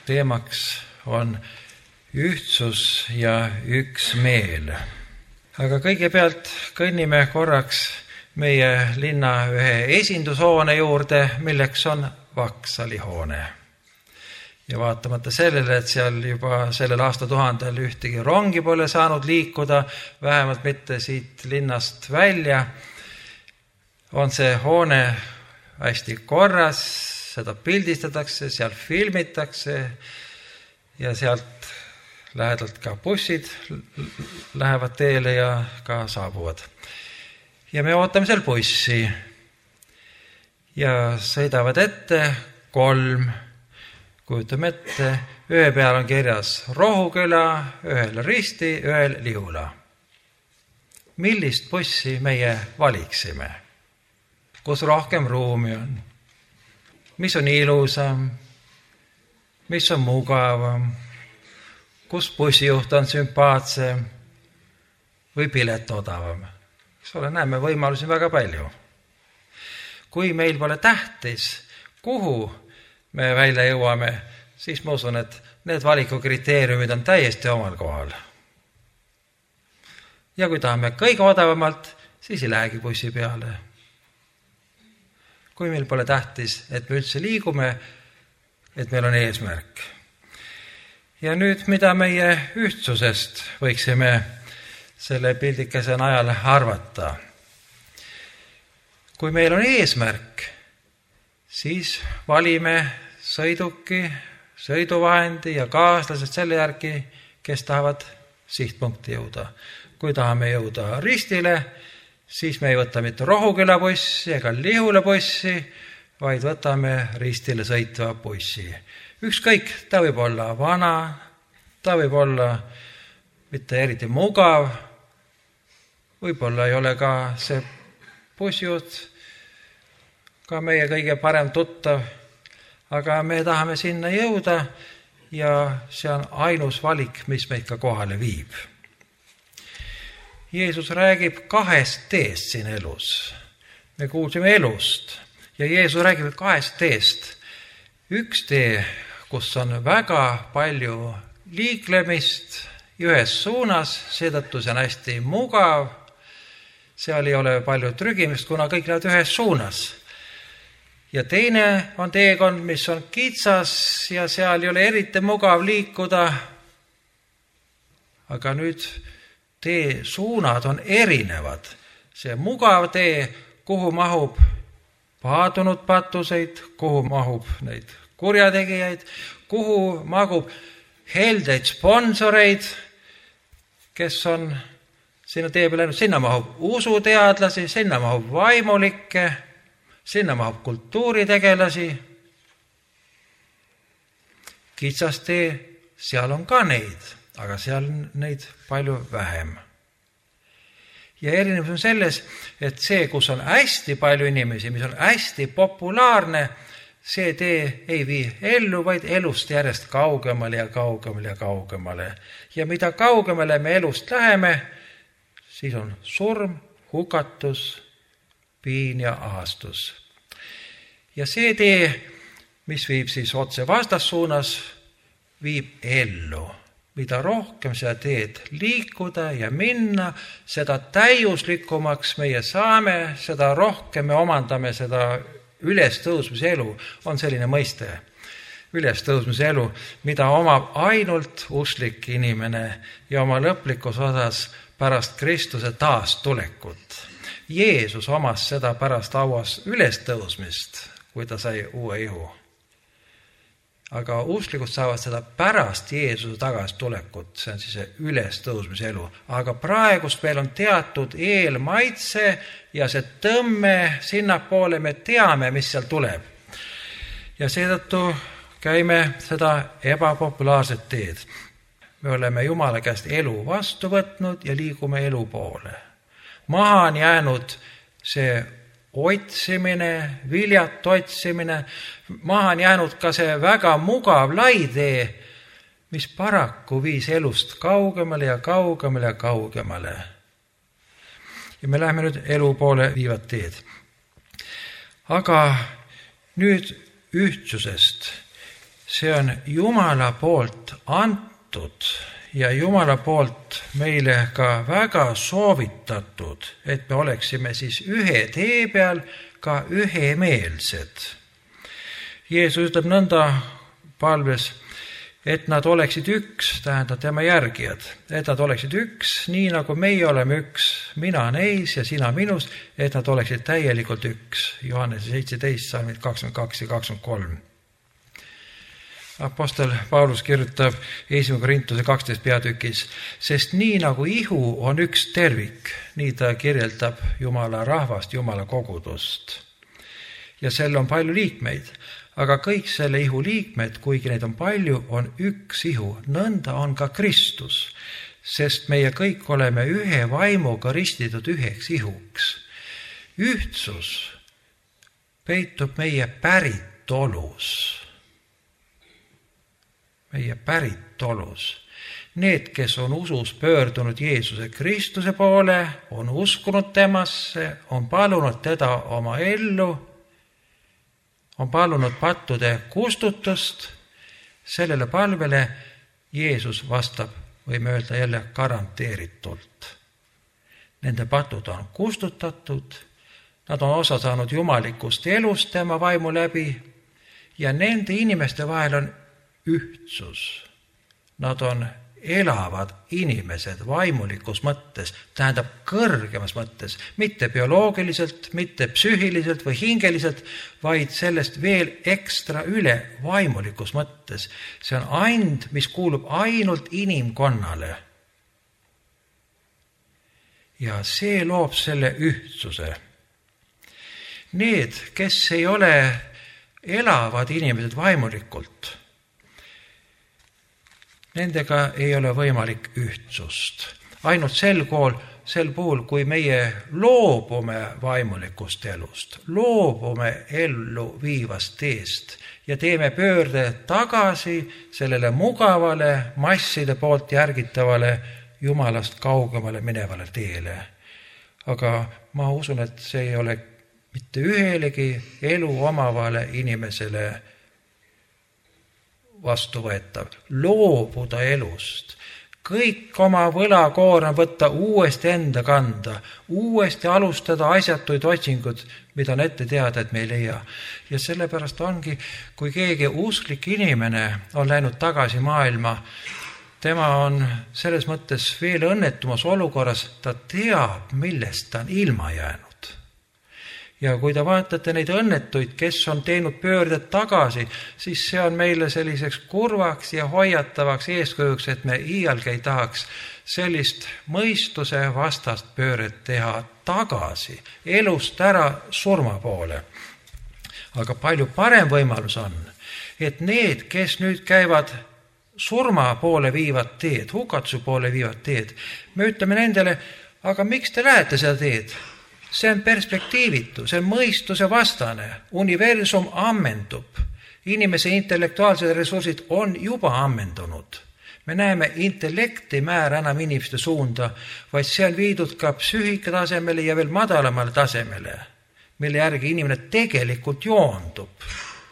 teemaks on ühtsus ja üksmeel. Aga kõigepealt kõnnime korraks meie linna ühe esindushoone juurde, milleks on Vaksali hoone. Ja vaatamata sellele, et seal juba sellel aastatuhandel ühtegi rongi pole saanud liikuda, vähemalt mitte siit linnast välja, on see hoone hästi korras, seda pildistatakse, seal filmitakse ja sealt lähedalt ka bussid lähevad teele ja ka saabuvad. Ja me ootame seal bussi ja sõidavad ette 3, kujutame ette, ühe peal on kirjas Rohuküla, ühel Risti, ühel Lihula. Millist bussi meie valiksime? Kus rohkem ruumi on? Mis on ilusam? Mis on mugavam? Kus bussijuht on sümpaatsem või pilet odavam? Näeme võimalusi väga palju. Kui meil pole tähtis, kuhu me välja jõuame, siis ma usun, et need valikukriteeriumid on täiesti omal kohal. Ja kui tahame kõige odavamalt, siis ei lähegi bussi peale. Kui meil pole tähtis, et me üldse liigume, et meil on eesmärk. Ja nüüd, mida meie ühtsusest võiksime selle pildikese najal arvata? Kui meil on eesmärk, siis valime sõiduki, sõiduvahendi ja kaaslased selle järgi, kes tahavad sihtpunkti jõuda. Kui tahame jõuda Ristile, siis me ei võta mitte Rohuküla bussi ega Lihula bussi, vaid võtame Ristile sõitva bussi. Ükskõik, ta võib olla vana, ta võib olla mitte eriti mugav, võib-olla ei ole ka see bussijuht ka meie kõige parem tuttav, aga me tahame sinna jõuda ja see on ainus valik, mis meid ka kohale viib. Jeesus räägib 2 teest siin elus. Me kuulsime elust ja Jeesus räägib 2 teest. Üks tee, kus on väga palju liiklemist ühes suunas, seetõttu see on hästi mugav, seal ei ole palju trügimist, kuna kõik lähevad ühes suunas. Ja teine on teekond, mis on kitsas ja seal ei ole eriti mugav liikuda, aga nüüd tee suunad on erinevad. See mugav tee, kuhu mahub paadunud patuseid, kuhu mahub neid kurjategijaid, kuhu mahub heldeid sponsoreid, kes on sinna tee peal läinud, sinna mahub usuteadlasi, sinna mahub vaimulikke, sinna mahub kultuuritegelasi. Kitsas tee, seal on ka neid, aga seal on neid palju vähem. Ja erinevus on selles, et see, kus on hästi palju inimesi, mis on hästi populaarne, see tee ei vii ellu, vaid elust järjest kaugemale ja kaugemale ja kaugemale. Ja mida kaugemale me elust läheme, siis on surm, hukatus, piin ja ahastus. Ja see tee, mis viib siis otse vastassuunas, viib ellu. Mida rohkem seda teed liikuda ja minna, seda täiuslikumaks meie saame, seda rohkem me omandame seda ülestõusmise elu, on selline mõiste. Ülestõusmise elu, mida omab ainult usklik inimene ja oma lõplikus osas pärast Kristuse taastulekut. Jeesus omas seda pärast auas ülestõusmist, kui ta sai uue ihu. Aga usklikud saavad seda pärast Jeesuse tagastulekut, see on siis see ülestõusmise elu. Aga praegust meil on teatud eelmaitse ja see tõmme sinnapoole me teame, mis seal tuleb. Ja seetõttu käime seda ebapopulaarset teed. Me oleme Jumala käest elu vastu võtnud ja liigume elu poole. Maha on jäänud see otsimine, viljat otsimine, maha on jäänud ka see väga mugav lai tee, mis paraku viis elust kaugemale ja kaugemale ja kaugemale. Ja me läheme nüüd elu poole viivat teed. Aga nüüd ühtsusest. see on Jumala poolt antud ja Jumala poolt meile ka väga soovitatud, et me oleksime siis ühe tee peal ka ühemeelsed. Jeesus ütleb nõnda palves, et nad oleksid üks, tähendab tema järgijad, et nad oleksid üks, nii nagu meie oleme üks, mina neis ja sina minus, et nad oleksid täielikult üks. Johannese 17, salmid 22 ja 23. Apostel Paulus kirjutab 1. Korintuse 12 peatükis, sest nii nagu ihu on üks tervik, nii ta kirjeldab Jumala rahvast, Jumala kogudust. Ja sel on palju liikmeid, aga kõik selle ihu liikmed, kuigi neid on palju, on üks ihu. Nõnda on ka Kristus, sest meie kõik oleme ühe vaimuga ristitud üheks ihuks. Ühtsus peitub meie päritolus. Meie päritolus. Need, kes on usus pöördunud Jeesuse Kristuse poole, on uskunud temasse, on palunud teda oma ellu, on palunud pattude kustutust, sellele palvele Jeesus vastab, võime öelda jälle garanteeritult. Nende patud on kustutatud, nad on osa saanud jumalikust elust tema vaimu läbi ja nende inimeste vahel on ühtsus. Nad on elavad inimesed vaimulikus mõttes, tähendab kõrgemas mõttes, mitte bioloogiliselt, mitte psüühiliselt või hingeliselt, vaid sellest veel ekstra üle vaimulikus mõttes. See on and, mis kuulub ainult inimkonnale. Ja see loob selle ühtsuse. Need, kes ei ole elavad inimesed vaimulikult, nendega ei ole võimalik ühtsust. Ainult sel puhul, kui meie loobume vaimulikust elust, loobume ellu viivast teest ja teeme pöörde tagasi sellele mugavale, masside poolt järgitavale, Jumalast kaugemale minevale teele. Aga ma usun, et see ei ole mitte ühelegi elu omavale inimesele vastuvõetav. Loobuda elust. Kõik oma võlakoorem võtta uuesti enda kanda. Uuesti alustada asjatuid otsingud, mida on ette teada, et me ei leia. Ja sellepärast ongi, kui keegi usklik inimene on läinud tagasi maailma, tema on selles mõttes veel õnnetumas olukorras, ta teab, millest ta on ilma jäänud. Ja kui te vaatate neid õnnetuid, kes on teinud pöörded tagasi, siis see on meile selliseks kurvaks ja hoiatavaks eeskujuks, et me iialgi ei tahaks sellist mõistuse vastast pööret teha tagasi, elust ära surma poole. Aga palju parem võimalus on, et need, kes nüüd käivad surma poole viivad teed, hukatuse poole viivad teed, me ütleme nendele, aga miks te lähete seda teed? See on perspektiivitu, see on mõistuse vastane. Universum ammendub. Inimese intellektuaalsed ressursid on juba ammendunud. Me näeme, intellekt ei määra enam inimeste suunda, vaid see on viidud ka psüühika tasemele ja veel madalamale tasemele, mille järgi inimene tegelikult joondub.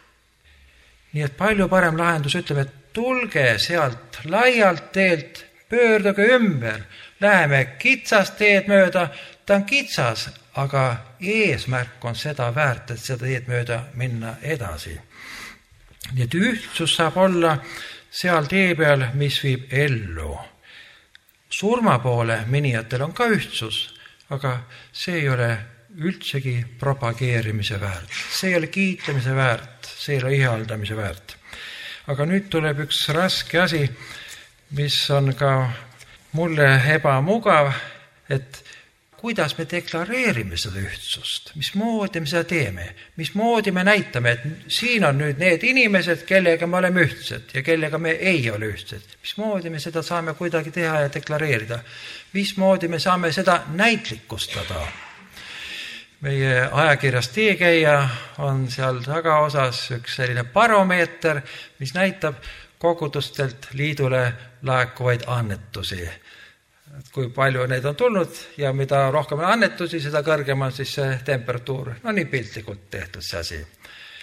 Nii et palju parem lahendus ütleb, et tulge sealt laialt teelt, pöörduge ümber, läheme kitsast teed mööda, ta on kitsas, aga eesmärk on seda väärt, et seda teed mööda minna edasi. Nii et ühtsus saab olla seal tee peal, mis viib ellu. Surma poole minijatel on ka ühtsus, aga see ei ole üldsegi propageerimise väärt. See ei ole kiitlemise väärt, see ei ole ihaldamise väärt. Aga nüüd tuleb üks raske asi, mis on ka mulle ebamugav, et kuidas me deklareerime seda ühtsust, mismoodi me seda teeme, mismoodi me näitame, et siin on nüüd need inimesed, kellega me oleme ühtsed ja kellega me ei ole ühtsed. Mismoodi me seda saame kuidagi teha ja deklareerida? Mismoodi me saame seda näitlikustada? Meie ajakirjas Teekäija on seal tagaosas üks selline baromeeter, mis näitab kogudustelt liidule laekuvaid annetusi. Kui palju neid on tulnud ja mida rohkem on annetusi, seda kõrgem on siis see temperatuur. No nii piltlikult tehtud see asi.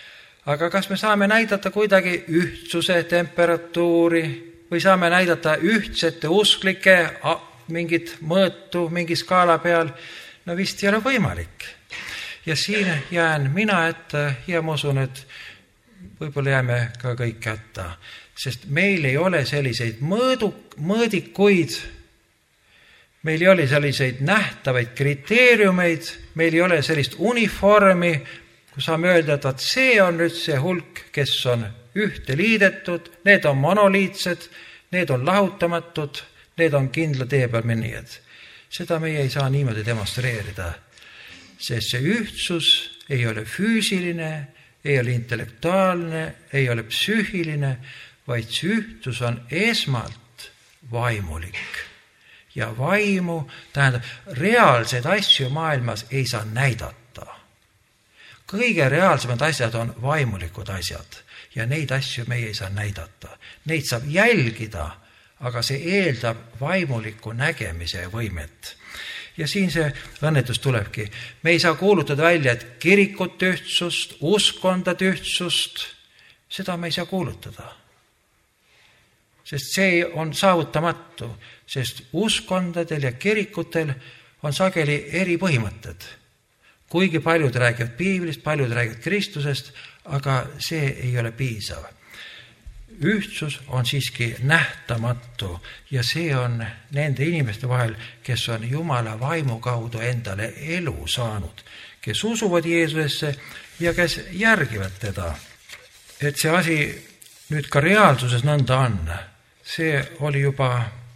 Aga kas me saame näidata kuidagi ühtsuse temperatuuri või saame näidata ühtsete usklike mingit mõõtu mingi skaala peal? No vist ei ole võimalik. Ja siin jään mina ette ja ma usun, et võib-olla jääme ka kõik kätta, sest meil ei ole selliseid mõõdikuid, meil ei ole selliseid nähtavaid kriteeriumeid, meil ei ole sellist uniformi, kui saame öelda, et see on nüüd see hulk, kes on ühte liidetud, need on monoliitsed, need on lahutamatud, need on kindla tee peal minijad. Seda meie ei saa niimoodi demonstreerida, sest see ühtsus ei ole füüsiline, ei ole intellektuaalne, ei ole psüühiline, vaid see ühtsus on esmalt vaimulik. Ja vaimu tähendab, reaalseid asju maailmas ei saa näidata. Kõige reaalsemad asjad on vaimulikud asjad ja neid asju meie ei saa näidata. Neid saab jälgida, aga see eeldab vaimuliku nägemise võimet. Ja siin see õnnetus tulebki. Me ei saa kuulutada välja, et kirikut ühtsust, uskondat ühtsust, seda me ei saa kuulutada. Sest see on saavutamatu, sest uskondadel ja kirikutel on sageli eri põhimõtted. Kuigi paljud räägivad piiblist, paljud räägivad Kristusest, aga see ei ole piisav. Ühtsus on siiski nähtamatu ja see on nende inimeste vahel, kes on Jumala vaimu kaudu endale elu saanud, kes usuvad Jeesusesse ja kes järgivad teda. Et see asi nüüd ka reaalsuses nõnda on, see oli juba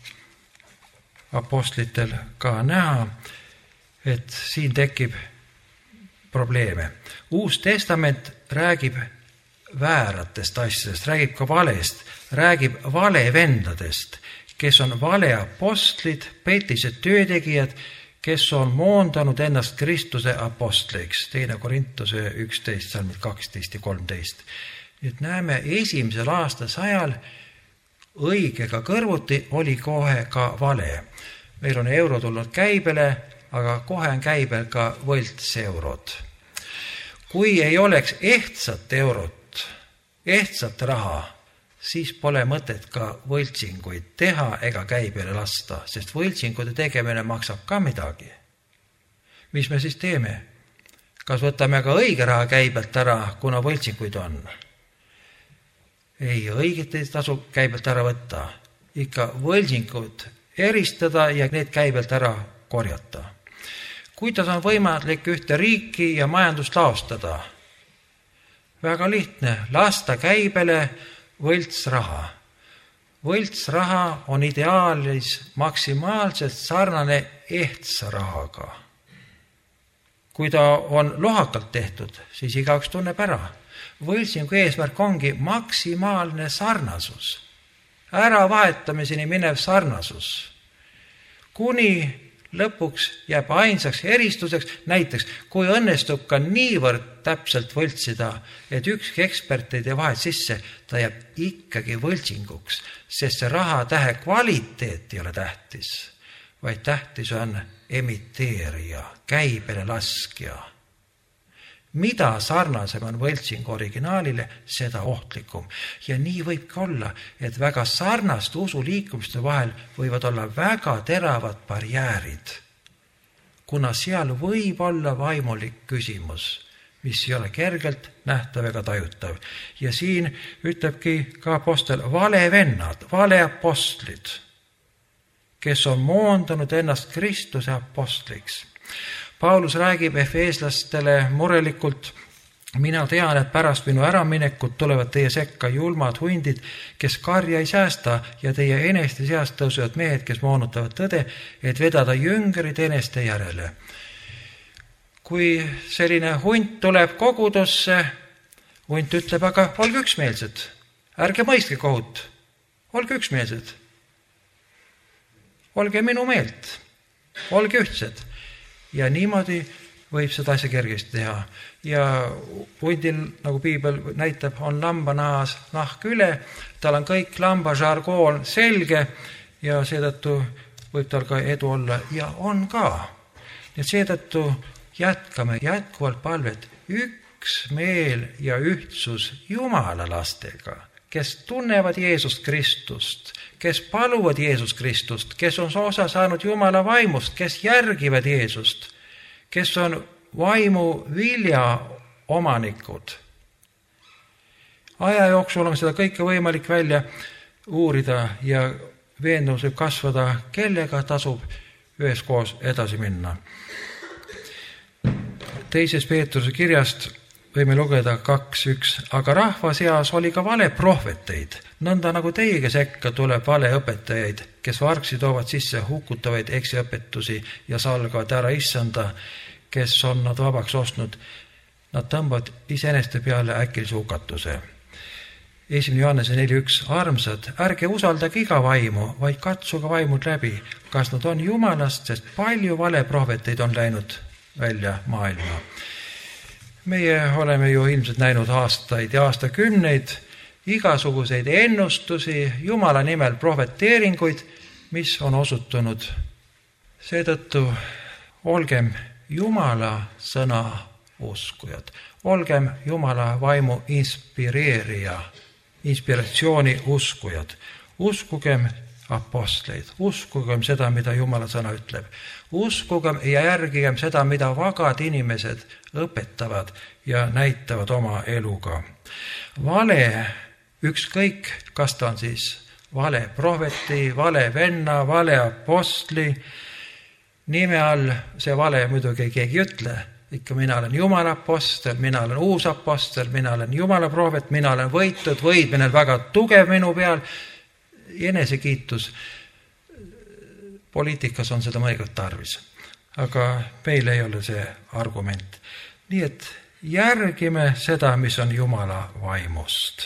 apostlitel ka näha, et siin tekib probleeme. Uus testament räägib vääratest asjadest, räägib ka valest, räägib valevendadest, kes on valeapostlid, petised töötegijad, kes on moondanud ennast Kristuse apostliks. 2. Korintuse 11, salmid 12 ja 13. Nüüd näeme, esimesel aastasajal õigega kõrvuti oli kohe ka vale. Meil on euro tulnud käibele, aga kohe on käibel ka võltseurod. Kui ei oleks ehtsat eurot, ehtsat raha, siis pole mõtet ka võltsinguid teha ega käibele lasta, sest võltsingute tegemine maksab ka midagi. Mis me siis teeme? Kas võtame ka õige raha käibelt ära, kuna võltsinguid on? Ei, õiget ei tasu käibelt ära võtta. Ikka võltsingud eristada ja need käibelt ära korjata. Kuidas on võimalik ühte riiki ja majandust laostada? Väga lihtne, lasta käibele võltsraha. Võltsraha on ideaalis maksimaalselt sarnane ehtsa rahaga. Kui ta on lohakalt tehtud, siis igaüks tunneb ära. Võltsingu eesmärk ongi maksimaalne sarnasus. Ära vahetamiseni minev sarnasus. Kuni lõpuks jääb ainsaks eristuseks, näiteks kui õnnestub ka niivõrd täpselt võltsida, et ükski ekspert ei tee vahet sisse, ta jääb ikkagi võltsinguks, sest see rahatähe kvaliteet ei ole tähtis, vaid tähtis on emiteerija, käibele laskja. Mida sarnasem on võltsing originaalile, seda ohtlikum. Ja nii võib ka olla, et väga sarnast usuliikumiste vahel võivad olla väga teravad barjäärid, kuna seal võib olla vaimulik küsimus, mis ei ole kergelt nähtav ega tajutav. Ja siin ütlebki ka apostel valevennad, valeapostlid, kes on moondanud ennast Kristuse apostliks. Paulus räägib efeeslastele murelikult, mina tean, et pärast minu äraminekut tulevad teie sekka julmad hundid, kes karja ei säästa ja teie eneste seast tõusevad mehed, kes moonutavad tõde, et vedada jüngrid eneste järele. Kui selline hunt tuleb kogudusse, hunt ütleb, aga olge üksmeelsed, ärge mõistke kohut, olge üksmeelsed, olge minu meelt, olge ühtsed. Ja niimoodi võib seda asja kergesti teha. Ja hundil, nagu piibel näitab, on lambanahas nahk üle, tal on kõik lamba žargoon selge ja seetõttu võib tal ka edu olla ja on ka. Ja seetõttu jätkame jätkuvalt palvet, üks meel ja ühtsus Jumala lastega, kes tunnevad Jeesust Kristust, kes paluvad Jeesust Kristust, kes on osa saanud Jumala vaimust, kes järgivad Jeesust, kes on vaimu vilja omanikud. Aja jooksul on seda kõike võimalik välja uurida ja veendumus võib kasvada, kellega tasub üheskoos edasi minna. 2. Peetruse kirjast võime lugeda 2.1. Aga rahva seas oli ka valeprohveteid, nõnda nagu teiegi sekka tuleb valeõpetajaid, kes vargsi toovad sisse hukutavaid eksiõpetusi ja salgavad ära issanda, kes on nad vabaks ostnud. Nad tõmbavad iseeneste peale äkilise hukatuse. 1. Johannese 4.1. Armsad, ärge usaldage iga vaimu, vaid katsuge vaimud läbi, kas nad on Jumalast, sest palju valeprohveteid on läinud välja maailma. Meie oleme ju ilmselt näinud aastaid ja aastakümneid igasuguseid ennustusi, Jumala nimel prohveteeringuid, mis on osutunud. Seetõttu olgem Jumala sõna uskujad, olgem Jumala vaimu inspiratsiooni uskujad, uskugem apostleid, uskugem seda, mida Jumala sõna ütleb, uskugem ja järgigem seda, mida vagad inimesed õpetavad ja näitavad oma eluga. Vale, ükskõik, kas ta on siis vale prohveti, vale venna, vale apostli, nime all see vale muidugi keegi ütle, ikka mina olen Jumala apostel, mina olen uus apostel, mina olen Jumala prohvet, mina olen võitud, võidmine on väga tugev minu peal, enesekiitus. Poliitikas on seda mõnikord tarvis, aga meil ei ole see argument. Nii et järgime seda, mis on Jumala vaimust.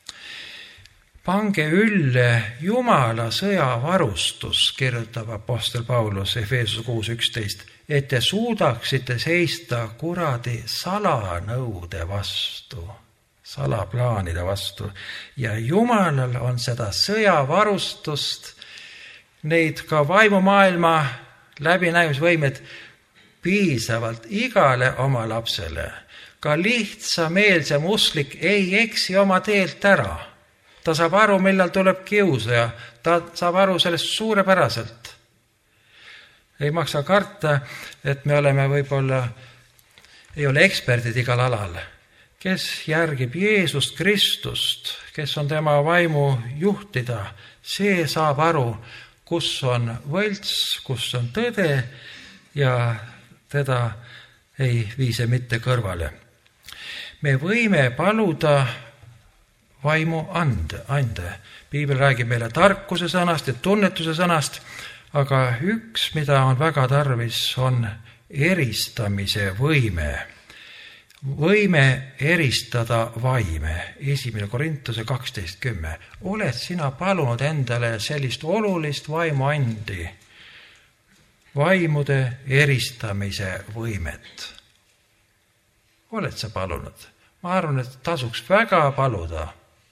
Pange ülle Jumala sõjavarustus, kirjutab apostel Paulus Efeesuse 6.11, et te suudaksite seista kuradi salanõude vastu, salaplaanide vastu. Ja Jumalal on seda sõjavarustust, neid ka vaimumaailma läbinäimisvõimed piisavalt igale oma lapsele. Ka lihtsameelsem usklik ei eksi oma teelt ära. Ta saab aru, millal tuleb kiusaja, ta saab aru sellest suurepäraselt. Ei maksa karta, et me oleme võib-olla, ei ole eksperdid igal alal, kes järgib Jeesust Kristust, kes on tema vaimu juhtida, see saab aru, kus on võlts, kus on tõde ja teda ei viise mitte kõrvale. Me võime paluda vaimu ande. Piibel räägib meile tarkuse sõnast ja tunnetuse sõnast, aga üks, mida on väga tarvis, on eristamise võime. Võime eristada vaime. 1. Korintuse 12.10. Oled sina palunud endale sellist olulist vaimuandi, vaimude eristamise võimet? Oled sa palunud? Ma arvan, et tasuks väga paluda.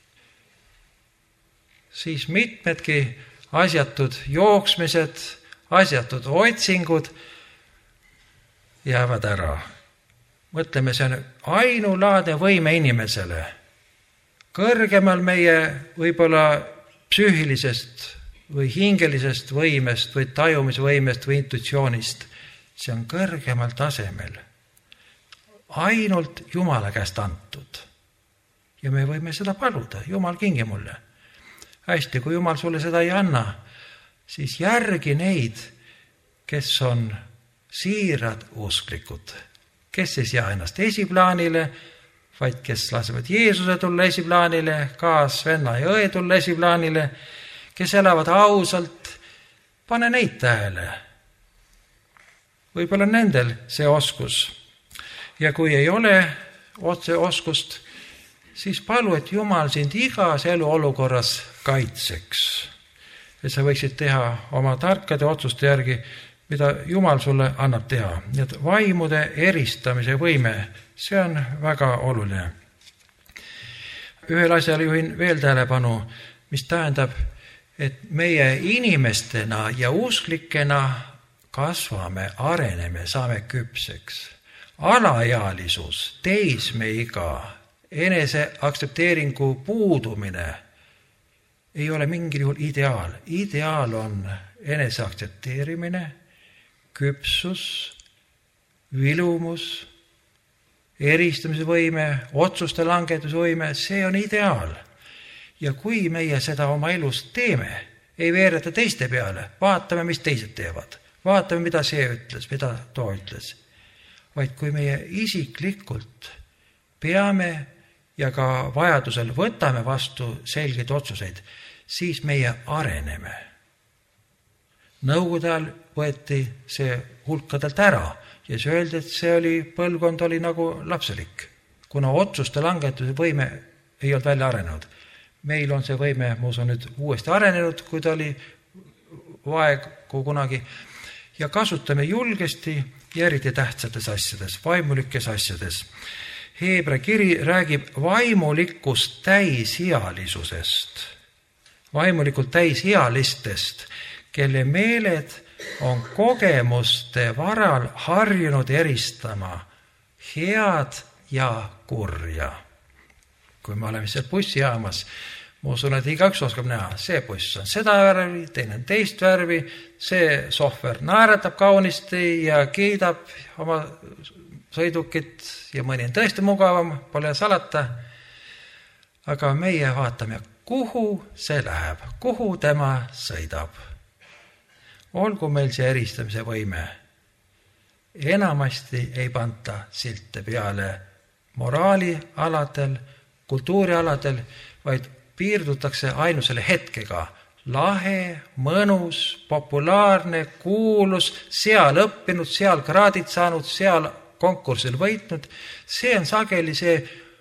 Siis mitmedki asjatud jooksmised, asjatud otsingud jäävad ära. Mõtleme, see on ainulaadne võime inimesele. Kõrgemal meie võib-olla psüühilisest või hingelisest võimest või tajumisvõimest või intuitsioonist. See on kõrgemal tasemel. Ainult Jumala käest antud. Ja me võime seda paluda. Jumal, kingi mulle. Hästi, kui Jumal sulle seda ei anna, siis järgi neid, kes on siirad usklikud, kes ei sea ennast esiplaanile, vaid kes lasevad Jeesuse tulla esiplaanile, kaas, venna ja õe tulla esiplaanile, kes elavad ausalt, pane neid tähele. Võib-olla nendel see oskus. Ja kui ei ole otse oskust, siis palu, et Jumal sind igas eluolukorras kaitseks. Et sa võiksid teha oma tarkade otsuste järgi, mida Jumal sulle annab teha. Nii et vaimude eristamise võime, see on väga oluline. Ühel asjal juhin veel tähelepanu, mis tähendab, et meie inimestena ja usklikena kasvame, areneme, saame küpseks. alaealisus, teismeiga, enese aktsepteeringu puudumine ei ole mingil juhul ideaal. Ideaal on enese aktsepteerimine, küpsus, vilumus, eristamise võime, otsuste langetuse võime, see on ideaal. Ja kui meie seda oma elus teeme, ei veereta teiste peale, vaatame, mis teised teevad, vaatame, mida see ütles, mida too ütles, vaid kui meie isiklikult peame ja ka vajadusel võtame vastu selgeid otsuseid, siis meie areneme. Nõukogude ajal võeti see hulkadelt ära ja see öeldi, et see põlvkond oli nagu lapselik, kuna otsuste langetuse võime ei olnud välja arenenud. Meil on see võime, ma usun, nüüd uuesti arenenud, kui ta oli vaegu kunagi, ja kasutame julgesti ja eriti tähtsates asjades, vaimulikes asjades. Heebra kiri räägib vaimulikust täishialisusest, vaimulikult täishialistest, kelle meeled on kogemuste varal harjunud eristama head ja kurja. Kui me oleme seal bussijaamas, ma usun, et igaüks oskab näha, see buss on seda värvi, teine on teist värvi, see sohver naeratab kaunisti ja kiidab oma sõidukit ja mõni on tõesti mugavam, pole salata. Aga meie vaatame, kuhu see läheb, kuhu tema sõidab. Olgu meil see eristamise võime. Enamasti ei panta silte peale moraalialadel, kultuurialadel, vaid piirdutakse ainusele hetkega. Lahe, mõnus, populaarne, kuulus, seal õppinud, seal kraadid saanud, seal konkursil võitnud. See on sageli see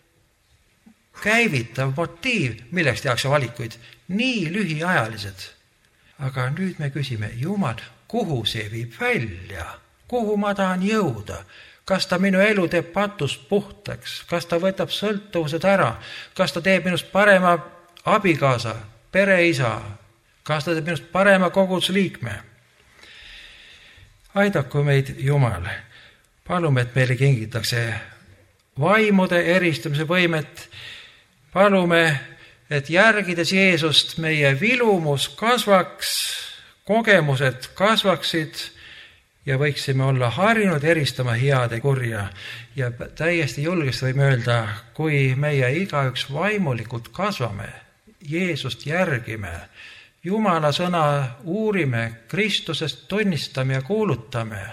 käivitav motiiv, milleks tehakse valikuid. Nii lühiajalised. Aga nüüd me küsime, Jumal, kuhu see viib välja? Kuhu ma tahan jõuda? Kas ta minu elu teeb patust puhtaks? Kas ta võtab sõltuvused ära? Kas ta teeb minust parema abikaasa, pereisa? Kas ta teeb minust parema kogudusliikme? Aidaku meid Jumal. Palume, et meile kingitakse vaimude eristamise võimet. Palume, et järgides Jeesust meie vilumus kasvaks, kogemused kasvaksid ja võiksime olla harjunud eristama head ja kurja. Ja täiesti julgesti võime öelda, kui meie igaüks vaimulikult kasvame, Jeesust järgime, Jumala sõna uurime, Kristusest tunnistame ja kuulutame,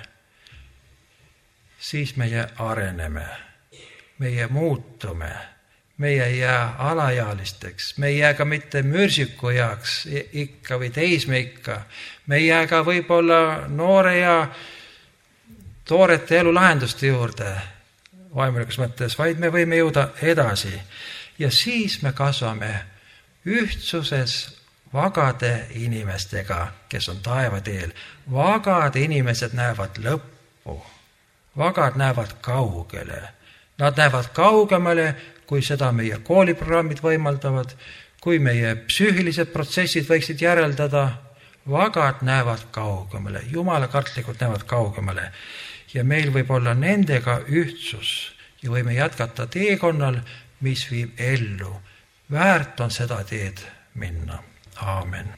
siis meie areneme, meie muutume. Meie ei jää alaealisteks, me ei jää ka mitte mürsiku jaoks ikka või teismeikka, me ei jää ka võib-olla noore ja toorete elulahenduste juurde vaimulikus mõttes, vaid me võime jõuda edasi. Ja siis me kasvame ühtsuses vagade inimestega, kes on taevateel. Vagad inimesed näevad lõppu, vagad näevad kaugele, nad näevad kaugemale, kui seda meie kooliprogrammid võimaldavad, kui meie psüühilised protsessid võiksid järeldada, vagad näevad kaugemale, jumalakartlikult näevad kaugemale. Ja meil võib olla nendega ühtsus ja võime jätkata teekonnal, mis viib ellu. Väärt on seda teed minna. Aamen.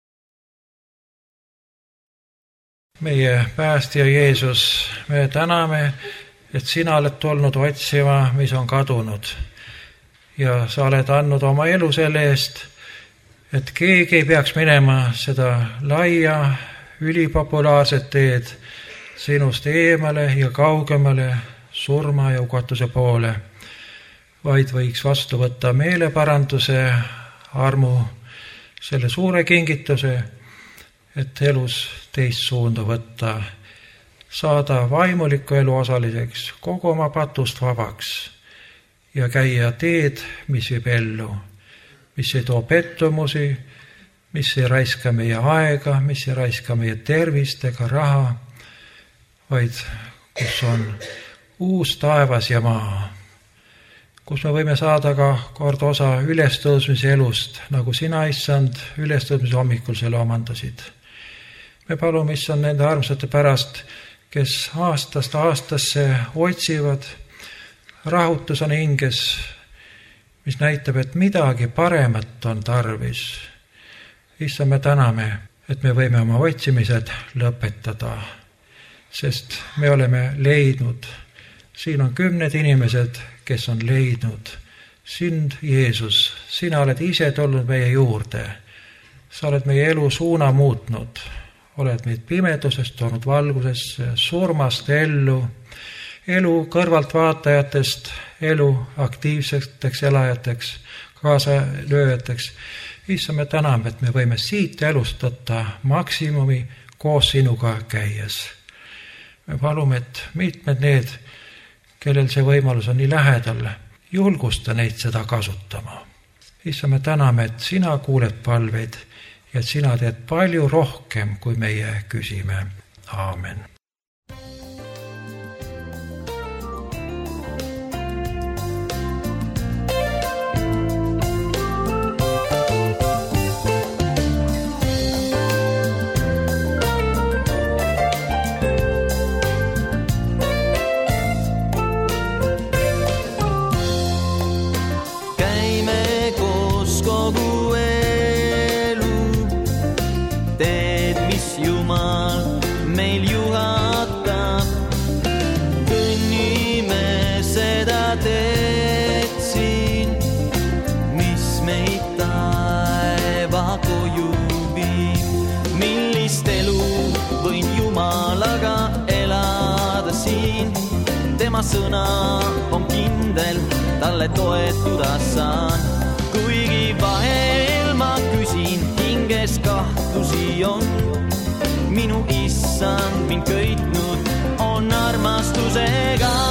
Meie päästja Jeesus, me täname, et sina oled tulnud otsima, mis on kadunud. Ja sa oled andnud oma elu selle eest, et keegi ei peaks minema seda laia, ülipopulaarset teed sinust eemale ja kaugemale surma ja hukatuse poole, vaid võiks vastu võtta meeleparanduse, armu, selle suure kingituse, et elus teist suunda võtta, saada vaimuliku elu osaliseks, kogu oma patust vabaks ja käia teed, mis viib ellu, mis ei too pettumusi, mis ei raiska meie aega, mis ei raiska meie tervist ega raha, vaid kus on uus taevas ja maa, kus me võime saada ka kord osa ülestõusmise elust, nagu sina, Issand, ülestõusmise hommikul selle omandasid. Me palume, Issand, nende armsate pärast, kes aastast aastasse otsivad, rahutus on hinges, mis näitab, et midagi paremat on tarvis. Issand, me täname, et me võime oma otsimised lõpetada, sest me oleme leidnud. Siin on 10 inimesed, kes on leidnud sind, Jeesus. Sina oled ise tulnud meie juurde. Sa oled meie elu suuna muutnud. Oled meid pimedusest toonud valgusesse, surmast ellu, elu kõrvaltvaatajatest, elu aktiivseteks elajateks, kaasalööjateks. Issand, me täname, et me võime siit elust võtta maksimumi koos sinuga käies. Me palume, et mitmed need, kellel see võimalus on nii lähedal, julgusta neid seda kasutama. Issand, me täname, et sina kuuled palveid ja et sina teed palju rohkem, kui meie küsime. Aamen. Tema sõna on kindel, talle toetuda saan. Kuigi vahel ma küsin, hinges kahtlusi on. Minu issand mind köitnud on armastusega.